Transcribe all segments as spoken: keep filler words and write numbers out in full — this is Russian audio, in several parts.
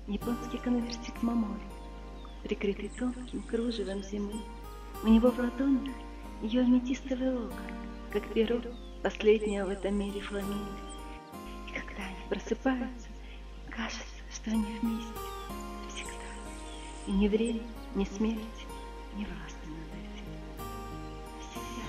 Японский конвертик мамори, прикрытый тонким кружевом зимы. У него в ладонях ее аметистовый локон, как перо последнего в этом мире фламинго. И когда они просыпаются, кажется, что они вместе всегда. И ни время, ни смерть не властны над этим. Всегда.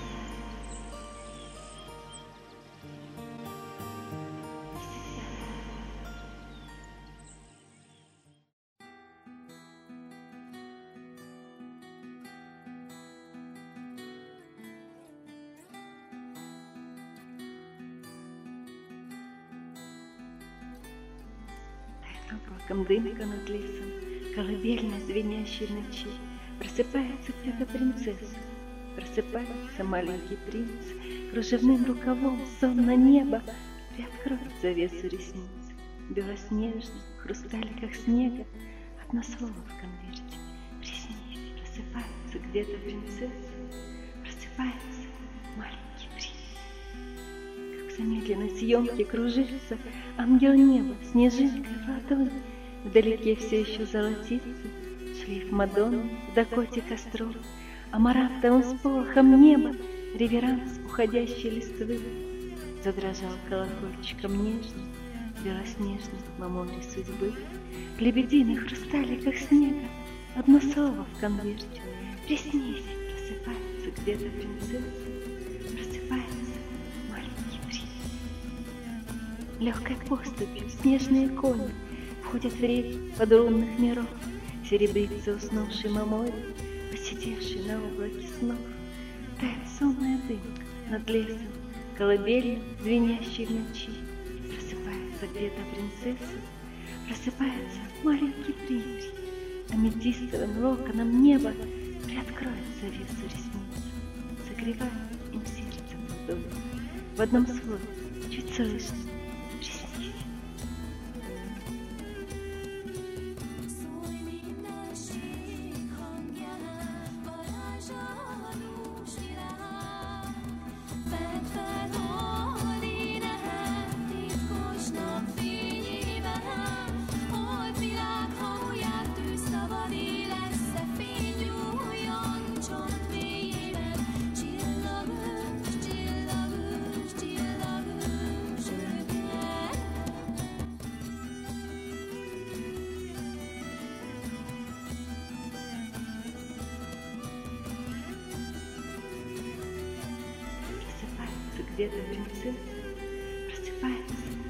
Облаком дымка над лесом, колыбельной звенящей ночи, просыпается где-то принцесса, просыпается маленький принц, кружевным рукавом сонно небо приоткроет завесу ресниц. Белоснежный, хрусталиках снега, одно слово в конверте. Приснись, просыпается где-то принцесса, просыпается маленький принц. Как в замедленной съемке кружится ангел неба, снежинкой в ладони, вдалеке все еще золотится шлейф Мадонны в Дакоте костров, амарантовым сполохом неба реверанс уходящей листвы. Задрожал колокольчиком нежный, белоснежный мамори судьбы. В лебединых хрусталиках снега одно слово в конверте. Приснись, просыпается где-то принцесса, просыпается маленький принц. Легкой поступью снежные кони входят в реки подрунных миров, серебрится уснувший мамори, посидевший на облаке снов. Тает сонная дымка над лесом, колыбельной, звенящей в ночи. Просыпается где-то принцесса, просыпается маленький принц. Аметистовым локоном неба приоткроет завесу ресниц, согревая им сердце ладонью. В одном слове, чуть слышно, приснись. Где-то принцесса, просыпается